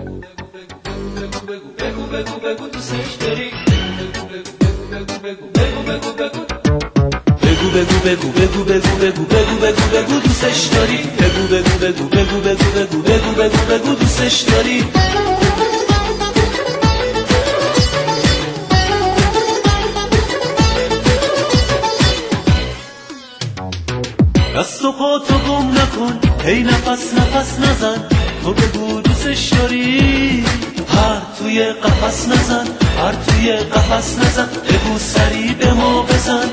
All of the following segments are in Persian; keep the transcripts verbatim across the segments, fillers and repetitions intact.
بگو بگو بگو دوستش داری. بگو بگو بگو بگو بگو بگو بگو بگو بگو بگو بگو بگو بگو بگو دوستش داری. بگو بگو بگو بگو بگو بگو بگو بگو بگو دوستش داری. دست و پاتو گم نکن، هی نفس نفس نزن، تو بگو دوستش داری. هر توی قفس نزن، هر توی قفس نزن، بگو سری به ما بزن.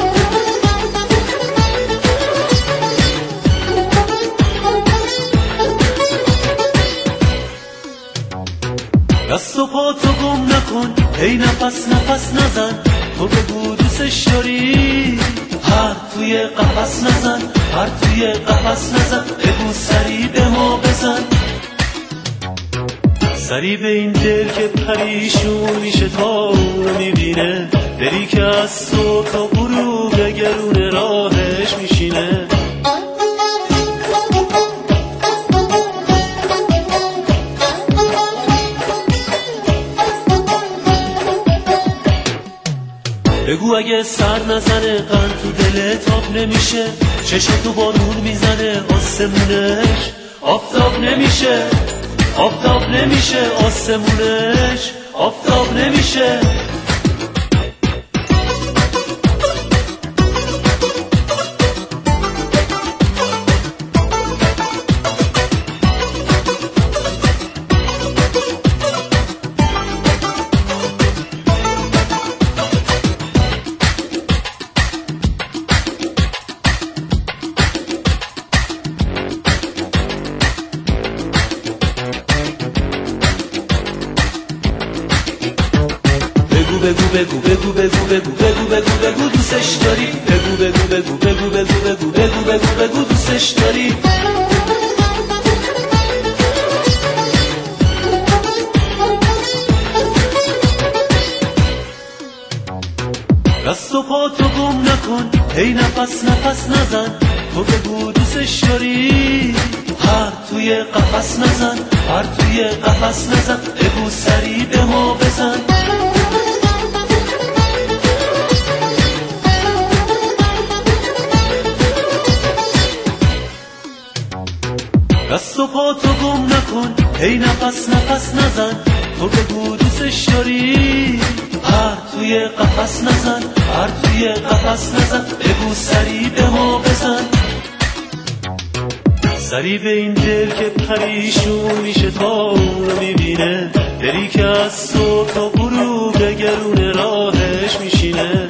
دست و پاتو گم نکن، هی نفس نفس نزن، تو بگو دوستش داری. هر توی قفس نزن، هر توی قفس نزن، بگو سری به ما بزن. سری به این دل که پریشون میشه تا رو میبینه، دلی که از صبح تا غروب گرون راهش میشینه. بگو اگه سر نزنه قند تو دلت آب نمیشه، چشم تو بارون میزنه آسمونش آفتاب نمیشه. آفتاب نمیشه آسمونش آفتاب نمیشه. بگو بگو بگو بگو بگو بگو بگو بگو دوستش داری. بگو بگو بگو بگو بگو بگو بگو بگو بگو دوستش داری. دست و پاتو گم نکن، هی نفس نفس نزن، تو بگو دوستش داری. هر توی قفس نزن، هر توی قفس نزن، بگو سری به ما بزن. دست و پاتو گم نکن، هی نفس نفس نزن، تو بگو دوستش داری. هر توی قفس نزن، هر توی قفس نزن، بگو سری به ما بزن. سری به این دل که پریشون میشه تا رو میبینه، دلی که از صبح تا غروب گرون راهش میشینه.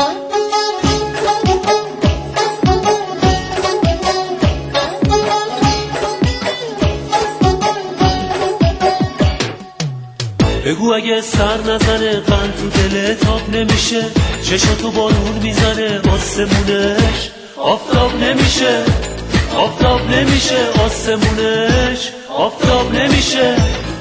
بگو اگه سر نزنه قند تو دلت آب نمیشه، چشم تو بارون میزنه آسمونش آفتاب نمیشه. آفتاب نمیشه آسمونش آفتاب نمیشه.